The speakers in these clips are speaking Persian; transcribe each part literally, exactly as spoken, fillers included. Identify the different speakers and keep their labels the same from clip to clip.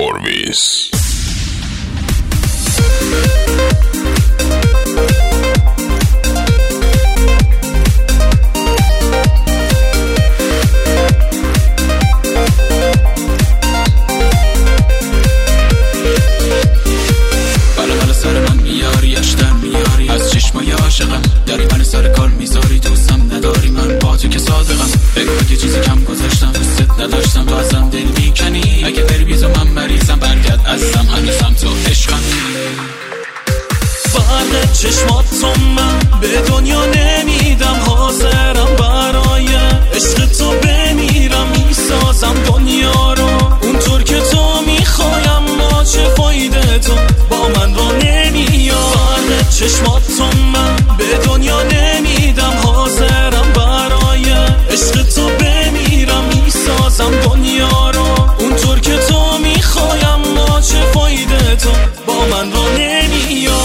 Speaker 1: اورویس.
Speaker 2: بالا بالا سر من میاری، اشتر میاری، از چشمای عاشقم داری من سر کار میذاری، دوستم نداری من با تو که صادقم. بگو اگه چیزی کم گذاشتم، دوستت نداشتم تو ازم دل میکنی، اگه بری بیزو من مریضم برگرد ازم، هنوزم تو عشقمی.
Speaker 3: فرق چشمات تو من به دنیا نمیدم، حاضرم برای عشق تو بمیرم، میسازم دنیا رو اونطور که تو میخوایم، ما چه فایده تو با من را نمیاد. فرق چشمات تو من به دنیا نمیدم، حاضرم برای عشق تو بمیرم، میسازم دنیا رو اونطور که تو میخوایم، ما چه فایده تو با من را نمیاد.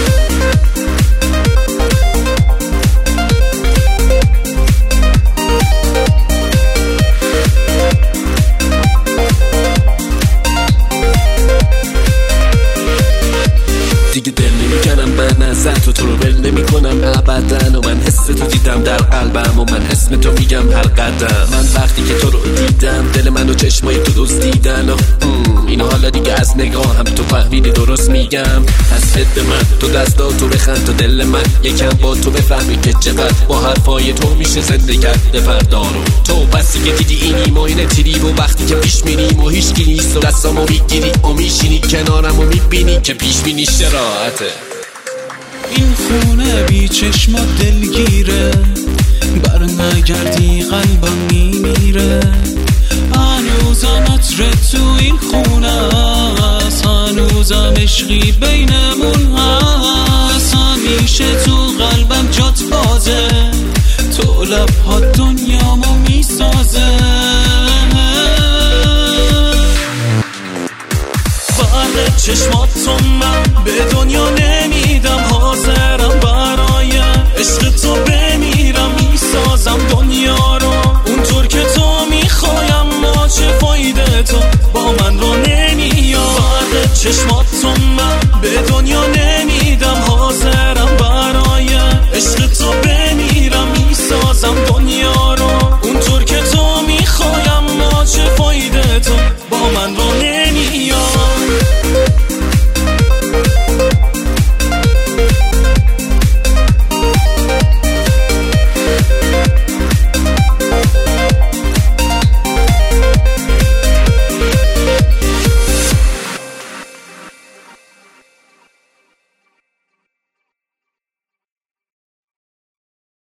Speaker 4: دیگه دل نمیکنم من ازت و تو رو ول نمیکنم ابدا، و من حس تو دیدم در قلبم و من اسم تو میگم هر قدم. من وقتی که تو رو دیدم دل من و چشمای تو دزدیدن و اینو حالا دیگه از نگاه هم تو فهمیدی درست میگم. پس بده من تو دستاتو بخند تا دل من یکم با تو بفهمی که چقدر با حرفای تو میشه زنده کرد فردا رو. تو بسی که دیدی اینیم و اینه تیری و وقتی که پیش میریم و هیچ کی نیست و دستامو میگیری و میشینی کنارم و میبینی که پیش بینی شراعته.
Speaker 3: این خونه بی چشمات دلگیره، بر نگردی قلبم میمیره، هنوزم عطر تو این خونه هست، هنوزم عشقی بینمون هست، همیشه تو قلبم جات بازه، تو لبهات دنیامو میسازه. فرق چشمات تو من به دنیا نمیدم، حاضرم برای عشق تو بمیرم، میسازم دنیا رو اونطور که تو میخوایم، ما چه فایده تو با من رو نمیاد. فرق چشمات تو من به دنیا نمیدم، حاضرم برای عشق تو بمیرم، میسازم دنیا رو اونطور که تو میخوایم، ما چه فایده تو با من رو